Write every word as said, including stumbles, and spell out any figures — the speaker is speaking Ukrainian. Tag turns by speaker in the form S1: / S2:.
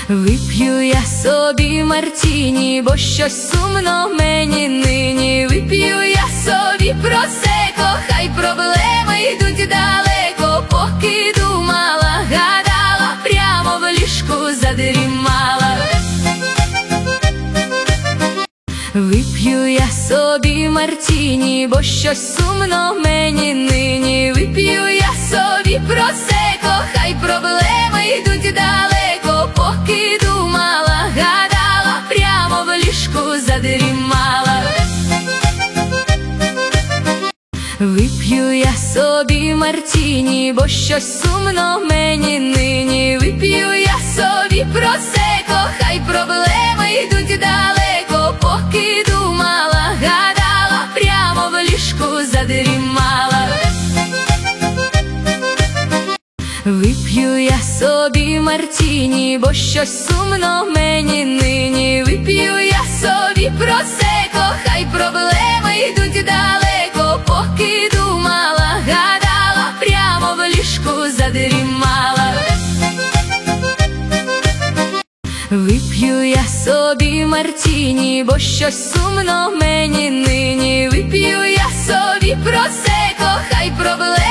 S1: Вип'ю я собі мартіні, бо щось сумно мені нині. Вип'ю я собі просеко, хай проблеми йдуть далеко. Поки думала, гадала, прямо в ліжку задрімала. Вип'ю я собі мартіні, бо щось сумно мені нині. Вип'ю я собі просеко, хай проблеми йдуть далеко. Поки думала, гадала, прямо в ліжку задрімала. Вип'ю я собі мартіні, бо щось сумно мені нині. Вип'ю я собі просеко, хай проблеми йдуть далеко. Поки думала, гадала, прямо в ліжку задрімала. Вип'ю я собі мартіні, бо щось сумно мені нині. Вип'ю я собі просеко, хай проблеми йдуть далеко. Поки думала, гадала, прямо в ліжку задрімала. Вип'ю я собі мартіні, бо щось сумно мені нині. Вип'ю я собі просеко, хай проблеми